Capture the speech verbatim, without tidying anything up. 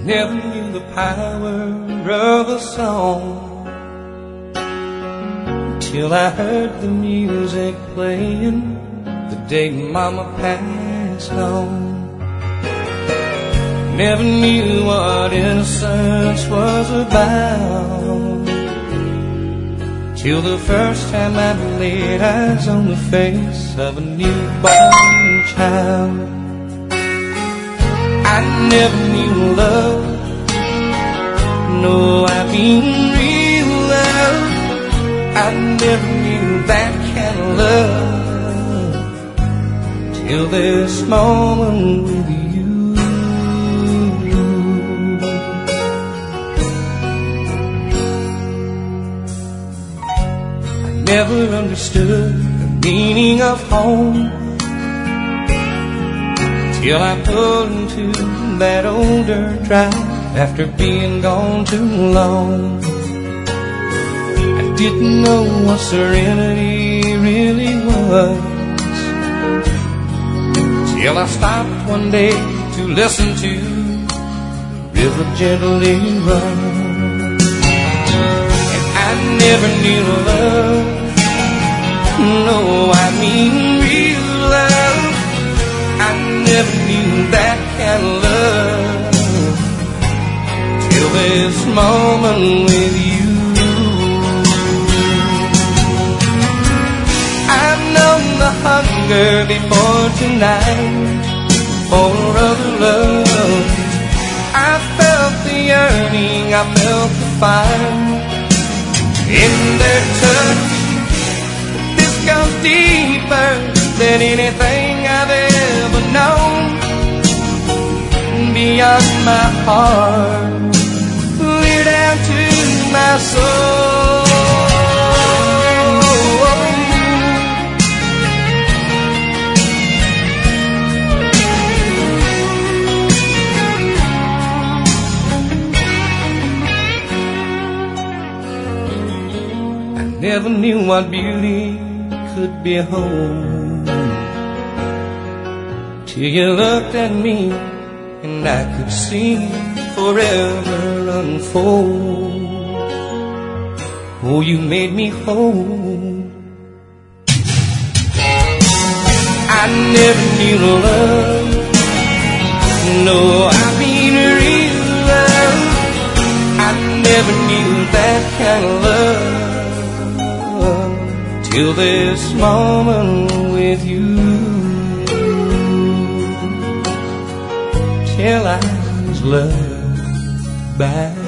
never knew the power of a song till I heard the music playing the day Mama passed on. Never knew what innocence was about till the first time I laid eyes on the face of a newborn child. I never knew love, no, I mean real love. I never knew that kind of love till this moment with you. I never understood the meaning of home till I pulled into that old dirt drive after being gone too long. I didn't know what serenity really was till I stopped one day to listen to the river gently run. And I never knew love, no, I mean real love. I never knew that kind of love till this moment with you. I've known the hunger before tonight for other love. I felt the yearning, I felt the fire in their touch. This goes deeper than anything I've ever known. Beyond my heart, clear down to my soul. I never knew what beauty could behold till you looked at me and I could see forever unfold. Oh, you made me whole. I never knew love, no, I mean real love. I never knew that kind of love till this moment with you. Till I was loved by